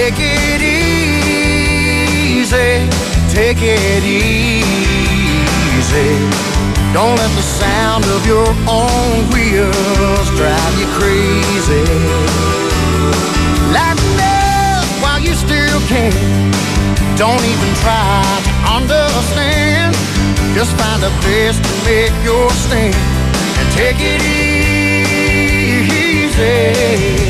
Take it easy, take it easy. Don't let the sound of your own wheels drive you crazy. Lighten up while you still can. Don't even try to understand. Just find a place to make your stand and take it easy.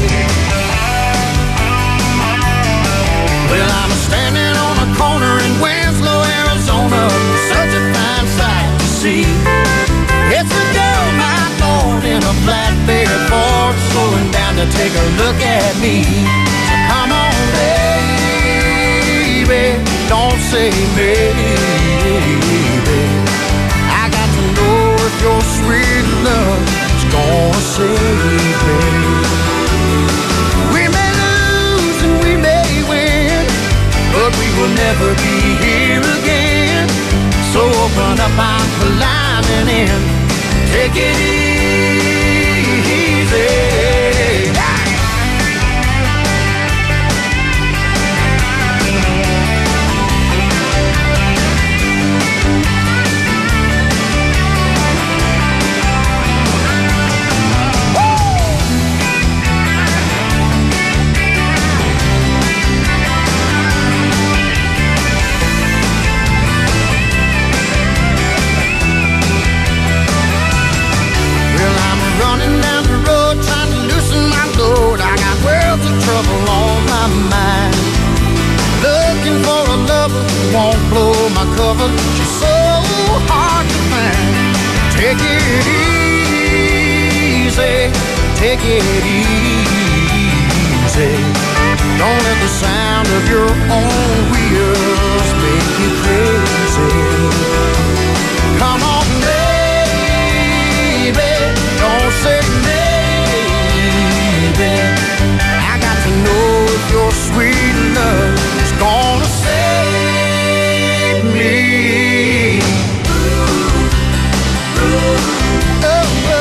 Well, I'm standing on a corner in Winslow, Arizona. Such a fine sight to see. It's a girl, my Lord, in a flatbed Ford, slowing down to take a look at me. So come on, baby, don't say maybe. I got to know if your sweet love is gonna save me. We may lose and we may win, but we will never be here again. So open up, I'm climbing in. Take it easy. Trouble on my mind. Looking for a lover who won't blow my cover. She's so hard to find. Take it easy, take it easy. Don't let the sound of your own wheels make you crazy. Come on, baby, don't say maybe. Know if your sweet love is gonna save me. Oh, oh,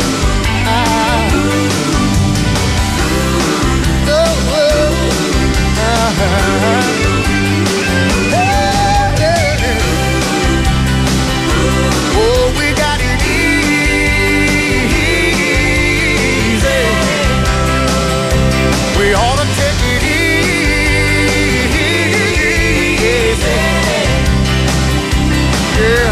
oh, we got it easy. We ought to take it easy. Yeah.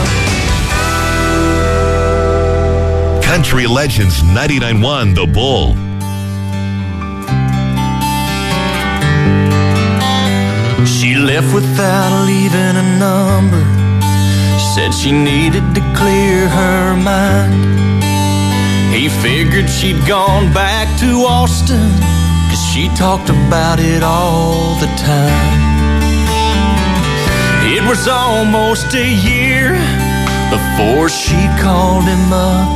Country Legends 99.1 The Bull. She left without leaving a number. Said she needed to clear her mind. He figured she'd gone back to Austin, 'cause she talked about it all the time. It was almost a year before she called him up.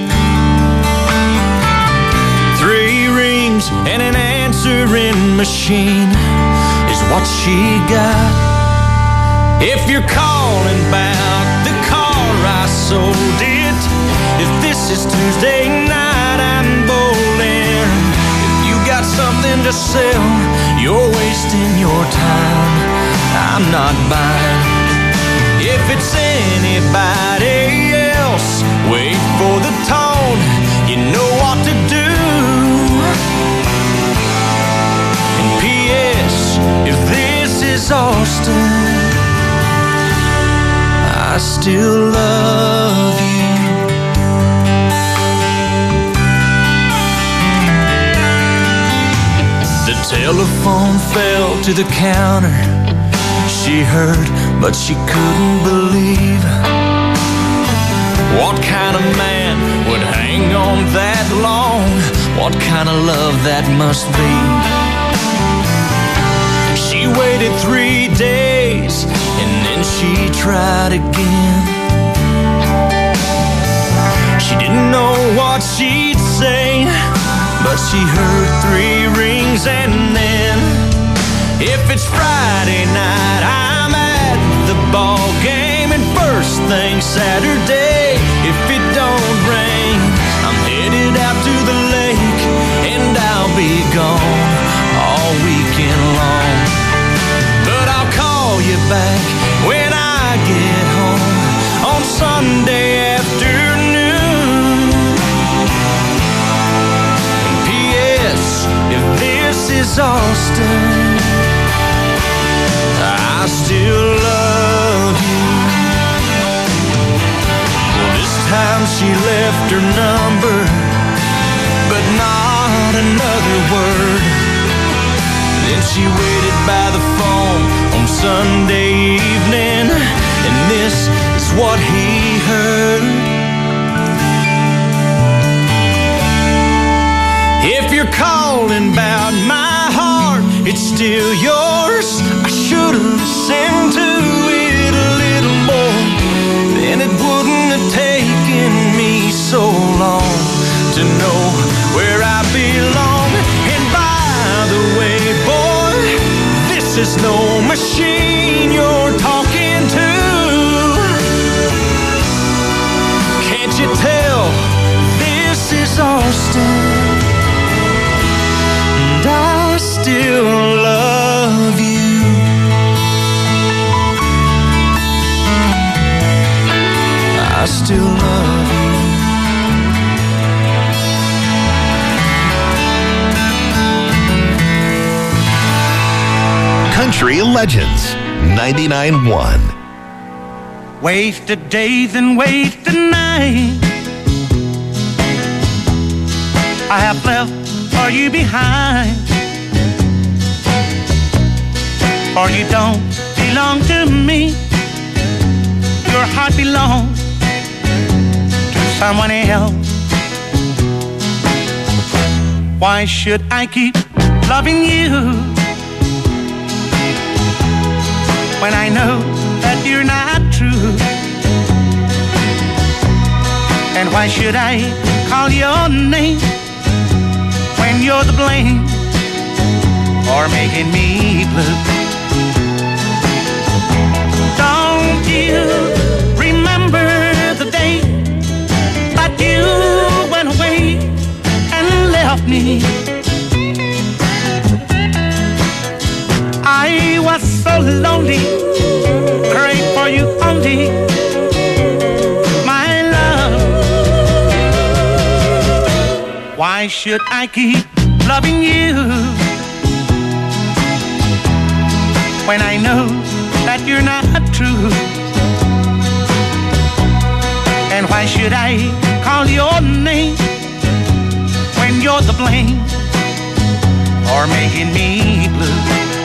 3 rings and an answering machine is what she got. If you're calling about the car, I sold it. If this is Tuesday night, I'm bowling. If you got something to sell, you're wasting your time. I'm not buying. If it's anybody else, wait for the tone. You know what to do. And P.S. if this is Austin, I still love you. The telephone fell to the counter. She heard, but she couldn't believe. What kind of man would hang on that long? What kind of love that must be? She waited 3 days, and then she tried again. She didn't know what she'd say, but she heard 3 rings, and then if it's Friday night, I'm at the ball game, and first thing Saturday, if it don't rain, I'm headed out to the lake, and I'll be gone all weekend long. exhausted, I still love you. Well, this time she left her number, but not another word. Then she waited by the phone on Sunday evening, and this is what he heard. If you're calling about my heart, it's still yours. I should have listened to it a little more, then it wouldn't have taken me so long to know where I belong. And by the way, boy, this is no machine you're talking to. Can't you tell this is Austin? And I still love you. I still love you. Country Legends 99.1. Wasted days and wasted nights I have left for you behind, for you don't belong to me. Your heart belongs to someone else. Why should I keep loving you when I know that you're not true? And why should I call your name when you're the blame for making me blue? Don't you remember the day that you went away and left me? I was so lonely, prayed for you only, my love. Why should I keep loving you when I know that you're not true? And why should I call your name when you're the blame for making me blue?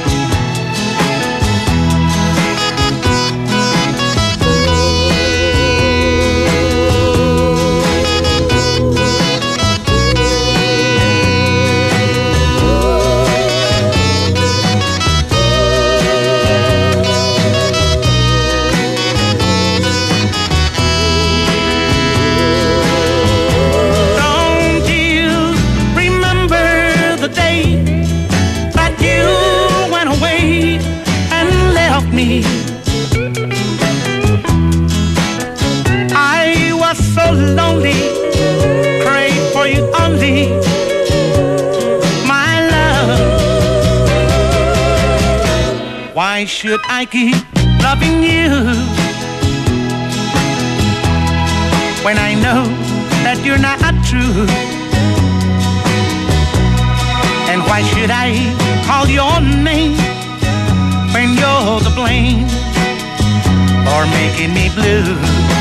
I was so lonely, prayed for you only, my love. Why should I keep loving you when I know that you're not true? And why should I call your name when you're the blame for making me blue?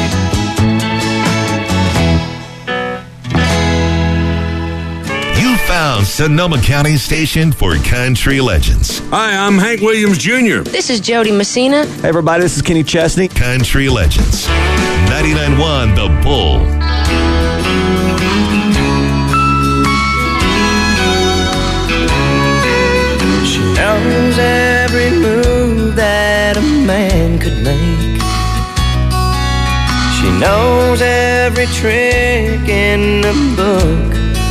You found Sonoma County Station for Country Legends. Hi, I'm Hank Williams Jr. This is Jody Messina. Hey everybody, this is Kenny Chesney. Country Legends 99.1 The Bull. She knows every move that a man could make. She knows every trick in the book.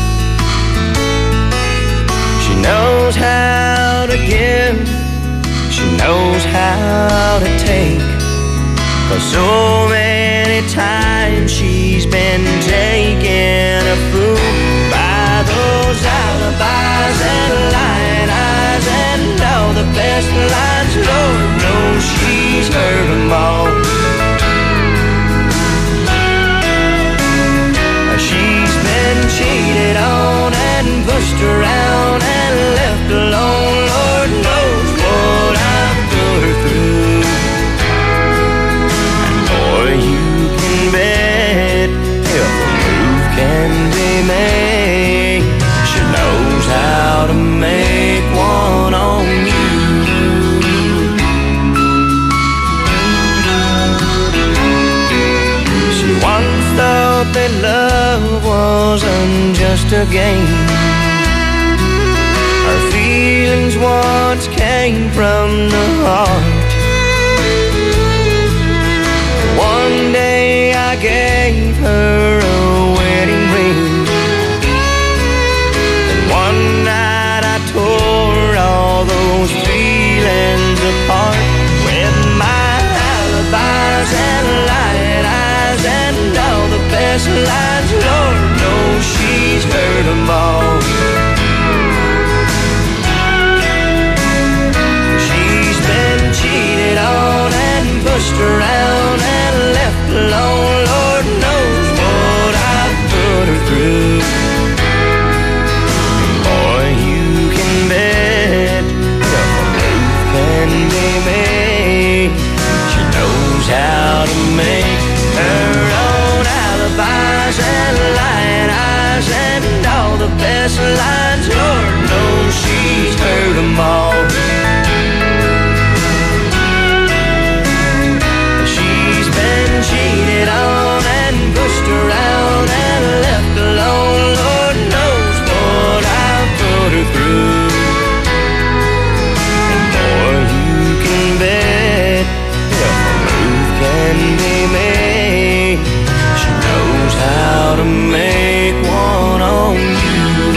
She knows how to give, she knows how to take. 'Cause so many times she's been taken a fool by those alibis and lying eyes and all the best lines. Lord knows she's heard them all. She's been cheated on and pushed around and left alone again. Our feelings once came from the heart. One day I gave her a wedding ring, and one night I tore all those feelings apart with my alibis and light eyes and all the best lines. Lord knows she's heard them all. She's been cheated on and pushed around and left alone. Lord knows what I've put her through. Boy, you can bet if a move can be made, she knows how to make her own alibis and light eyes and all the best lines. Lord knows she's heard them all. She's been cheated on and pushed around and left alone. Lord knows what I've put her through. And boy, you can bet if a move can be made, she knows how to make one on you.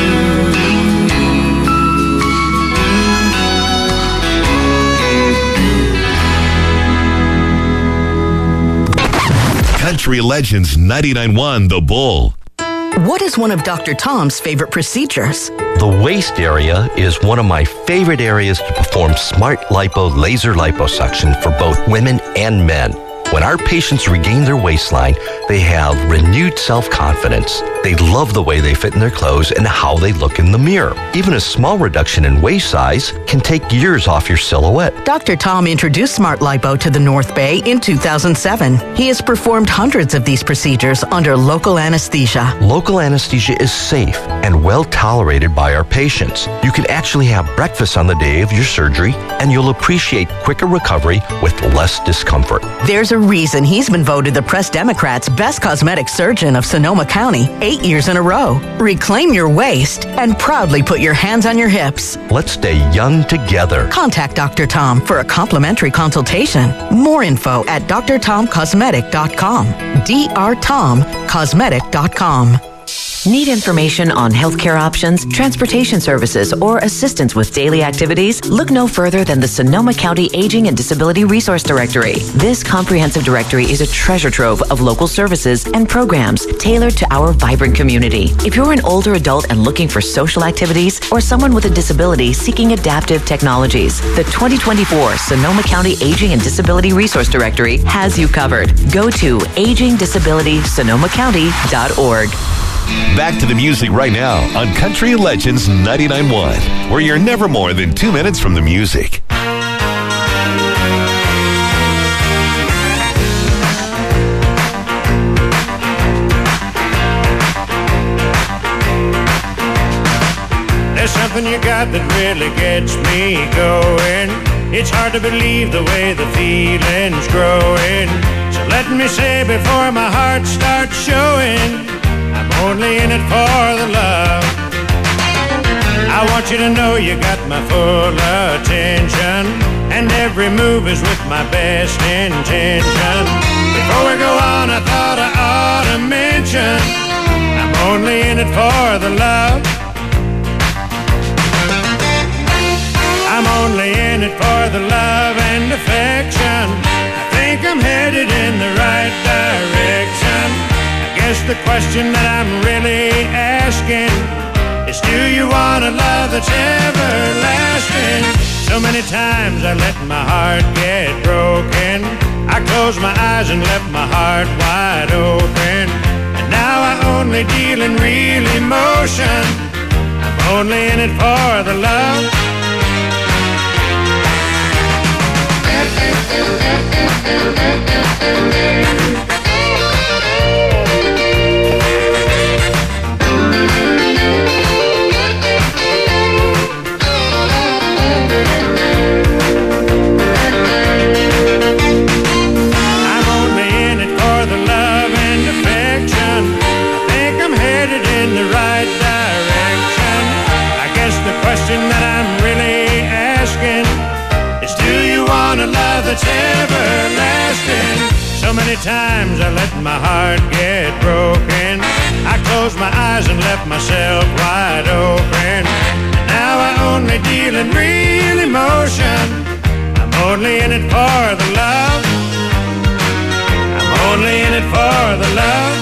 Country Legends 99.1 The Bull. What is one of Dr. Tom's favorite procedures? The waist area is one of my favorite areas to perform smart lipo laser liposuction for both women and men. When our patients regain their waistline, they have renewed self-confidence. They love the way they fit in their clothes and how they look in the mirror. Even a small reduction in waist size can take years off your silhouette. Dr. Tom introduced Smart Lipo to the North Bay in 2007. He has performed hundreds of these procedures under local anesthesia. Local anesthesia is safe and well tolerated by our patients. You can actually have breakfast on the day of your surgery, and you'll appreciate quicker recovery with less discomfort. There's a reason he's been voted the Press Democrat's best cosmetic surgeon of Sonoma County 8 years in a row. Reclaim your waist and proudly put your hands on your hips. Let's stay young together. Contact Dr. Tom for a complimentary consultation. More info at drtomcosmetic.com. drtomcosmetic.com. Need information on healthcare options, transportation services, or assistance with daily activities? Look no further than the Sonoma County Aging and Disability Resource Directory. This comprehensive directory is a treasure trove of local services and programs tailored to our vibrant community. If you're an older adult and looking for social activities, or someone with a disability seeking adaptive technologies, the 2024 Sonoma County Aging and Disability Resource Directory has you covered. Go to agingdisabilitysonomacounty.org. Back to the music right now on Country Legends 99.1, where you're never more than 2 minutes from the music. There's something you got that really gets me going. It's hard to believe the way the feeling's growing. So let me say before my heart starts showing, I'm only in it for the love. I want you to know you got my full attention, and every move is with my best intention. Before we go on, I thought I ought to mention, I'm only in it for the love. I'm only in it for the love and affection. I think I'm headed in the right direction. Guess the question that I'm really asking is, do you want a love that's everlasting? So many times I let my heart get broken. I closed my eyes and left my heart wide open. And now I only deal in real emotion. I'm only in it for the love. Right that's everlasting. So many times I let my heart get broken. I closed my eyes and left myself wide open. Now I only deal in real emotion. I'm only in it for the love. I'm only in it for the love.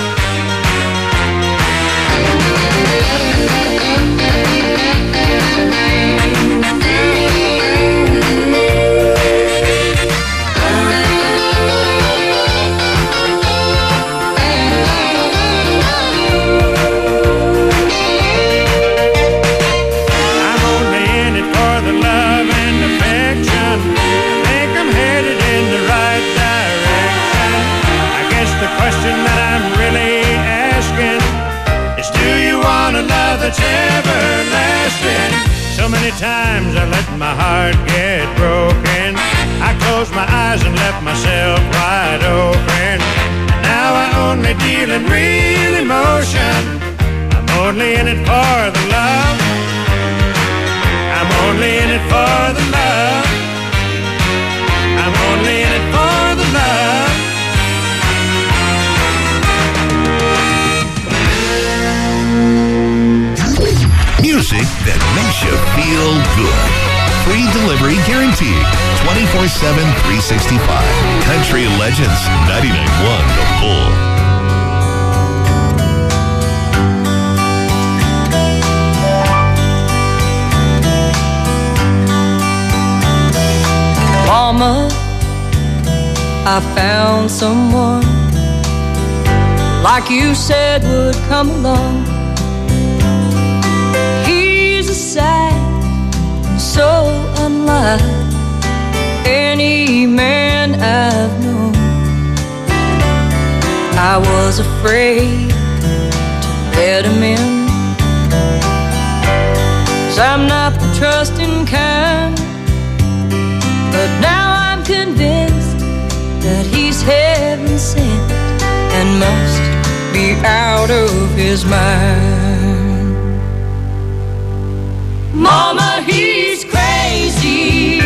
That's everlasting. So many times I let my heart get broken. I closed my eyes and left myself wide open. Now I only deal in real emotion. I'm only in it for the love. I'm only in it for the love. I'm only in it for the love. Music that makes you feel good. Free delivery guaranteed. 24/7, 365. Country Legends 99.1 The Bull. Mama, I found someone like you said would come along. So unlike any man I've known. I was afraid to let him in, 'cause I'm not the trusting kind. But now I'm convinced that he's heaven sent and must be out of his mind. Mama, he's crazy,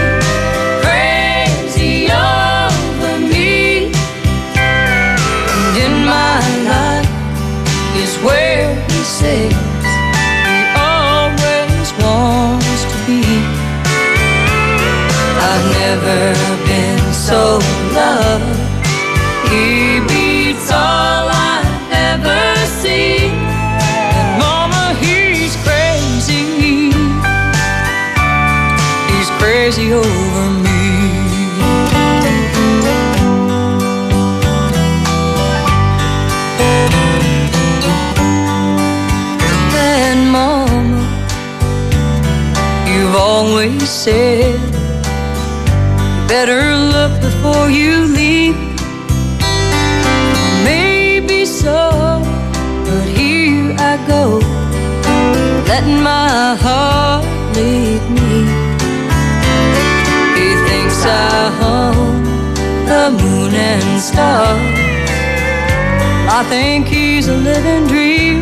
crazy over me. And in my life is where he says he always wants to be. I've never been so loved. He beats all I've ever seen. And Mama, he's crazy. Crazy over me. And Mama, you've always said better look before you leave. Maybe so, but here I go, letting my heart lead me. I hung the moon and stars. I think he's a living dream.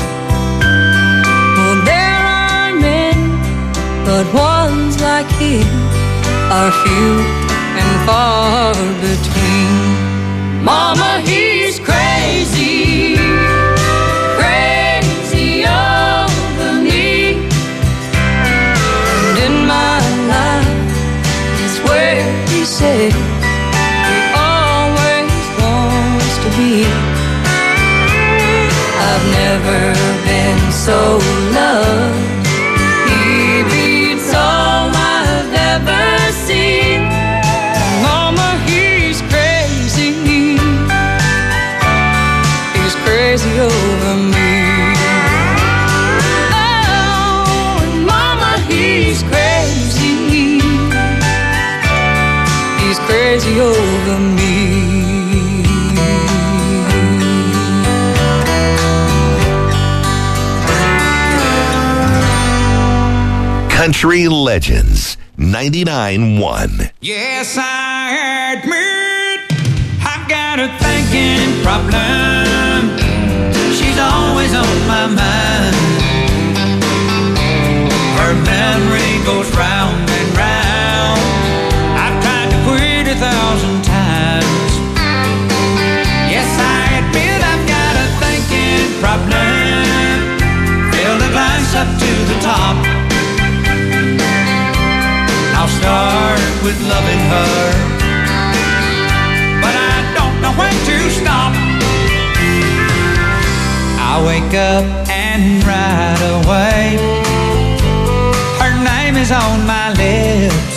Well, there are many, but ones like him are few and far between. Mama, he's crazy, crazy over me. And in my life where he said he always wants to be. I've never been so loved. He beats all I've ever seen. Mama, he's crazy. He's crazy over me. Oh, and Mama, he's crazy. He's crazy over me. Country Legends 99.1. Yes, I admit I've got a thinking problem. She's always on my mind. Her memory goes round and round. I've tried to with loving her, but I don't know when to stop. I wake up and right away her name is on my lips.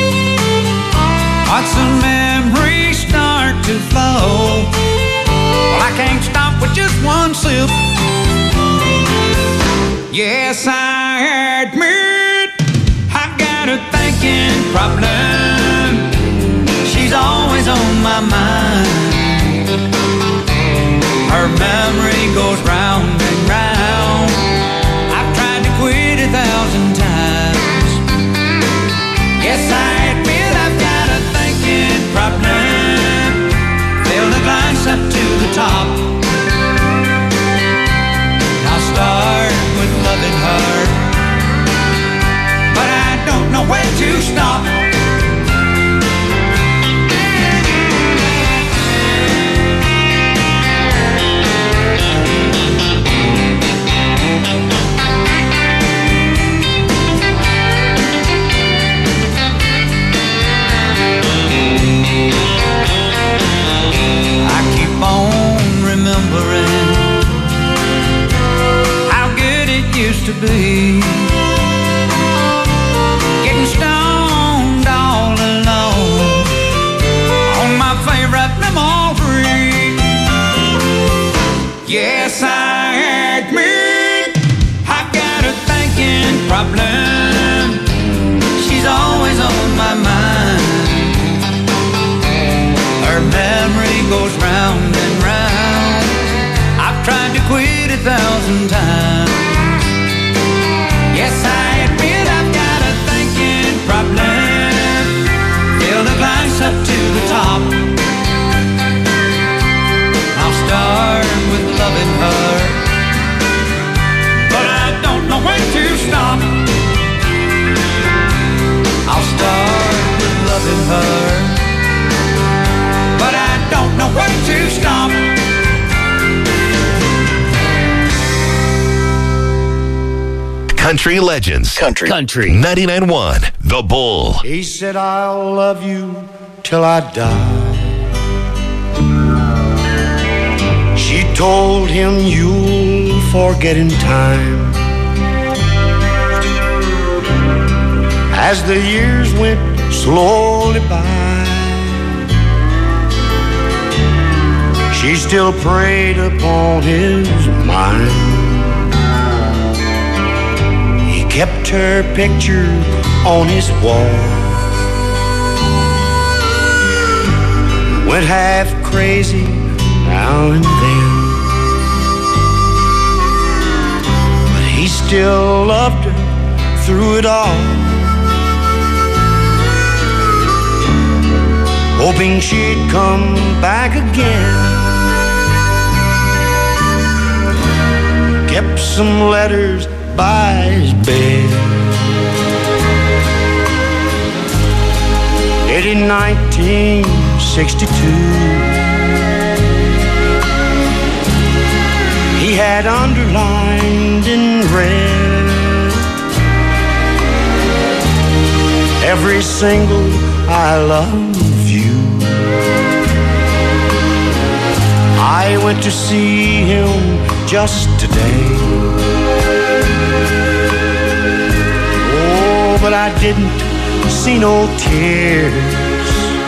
Once the memories start to flow, well, I can't stop with just one sip. Yes, I admit I've got a thinking problem. She's always on my mind. Her memory goes round and round. I've tried to quit 1,000 times. Yes, I admit I've got a thinking problem. Fill the glass up to the top. I'll start with loving her, but I don't know when to stop. I keep on remembering how good it used to be, getting stoned all alone on my favorite memory. Yes, I admit I've got a thinking problem. She's always on my mind. Her memory goes round and round. I've tried to quit 1,000 times. Yes, I admit I've got a thinking problem. Fill the glass up to the top. I'll start with loving her, but I don't know when to stop. I'll start with loving her, but I don't know when to stop. Country Legends. Country 99.1 The Bull. He said, I'll love you till I die. She told him, you'll forget in time. As the years went slowly by, she still preyed upon his mind. He kept her picture on his wall, went half crazy now and then, but he still loved her through it all, hoping she'd come back again. Kept some letters by his bed, dated 1962. He had underlined in red every single I love you. I went to see him just today. Oh, but I didn't see no tears.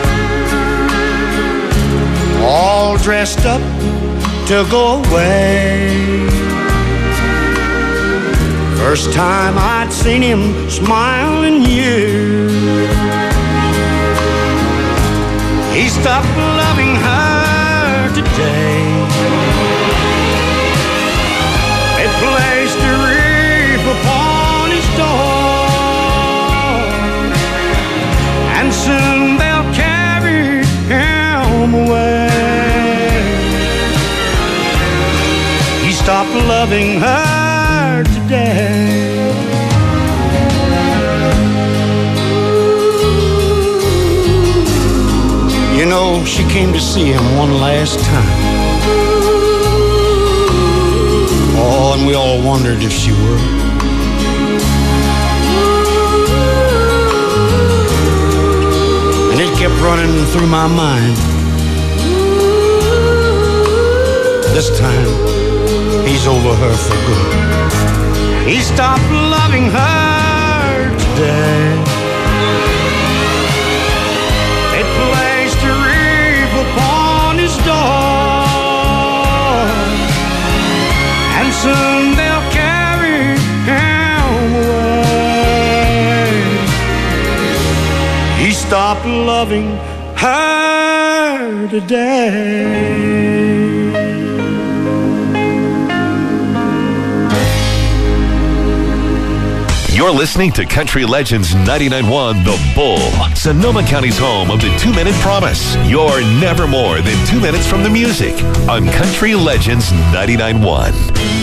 All dressed up to go away. First time I'd seen him smile in years. He stopped loving her today. They placed a wreath upon his door, and soon they'll carry him away. He stopped loving her today. You know, she came to see him one last time. Oh, and we all wondered if she would. running through my mind. This time, he's over her for good. He stopped loving her today. They placed a wreath upon his door, and soon they'll carry him away. He stopped loving her today. You're listening to Country Legends 99.1 The Bull, Sonoma County's home of the 2-Minute Promise. You're never more than 2 minutes from the music on Country Legends 99.1.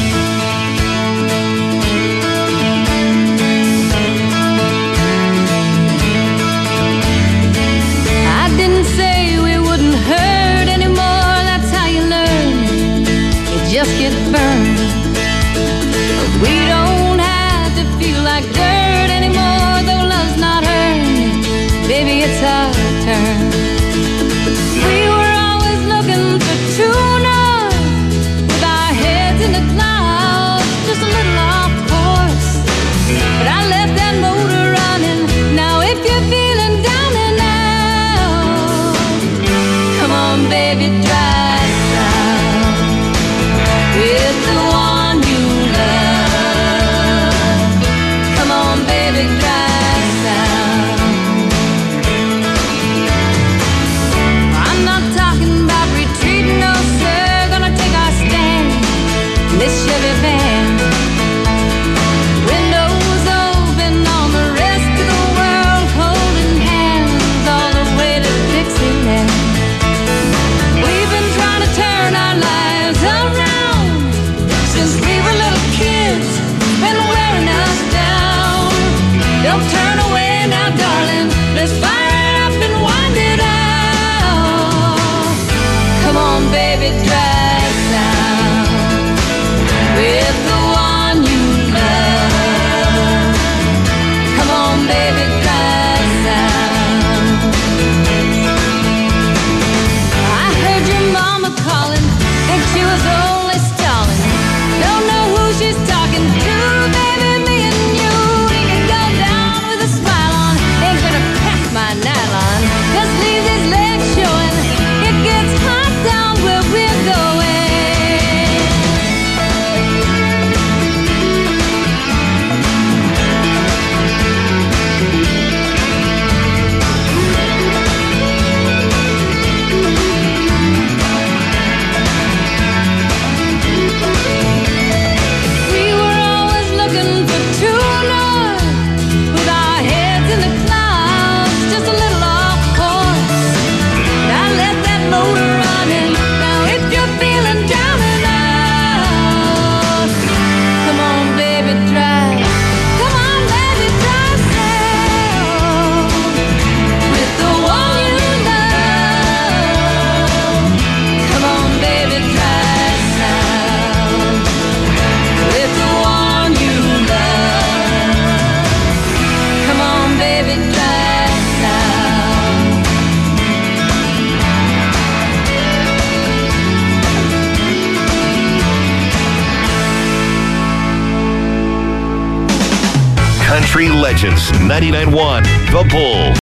I didn't say we wouldn't hurt anymore. That's how you learn. You just get burned. But we don't have to feel like dirt anymore, though love's not earned. Baby, it's our turn. We were always looking for true north, with our heads in the clouds, just a little off course. But I left that motor running. Now if you're feeling down and out, come on, baby, drive down with the one you love. Come on, baby, drive down. I'm not talking about retreating, no sir. Gonna take our stand in this Chevy van. Windows open on the rest of the world, holding hands all the way to Dixieland. We've been trying to turn our lives around since we were little kids, been wearing us down. Don't turn away now, darling. Let's fire it up and wind it out. Come on, baby, drive down with the one you love. Come on, baby, drive down. I heard your mama calling, think she was only stalling. Don't know who she's talking to, baby, me and you. We can go down with a smile on. Ain't gonna pack my nylon, just leave his legs showing. It gets hot down where we're going. We were always looking for true north, with our heads in the clouds, just a little off course. But I left that motor running. Now if you're feeling down and out, come on, baby, drive. Come on, baby, drive south with the one you love. Come on, baby, drive south with the one you love. Come on, baby, drive south. Country Legends 99.1 The Bull.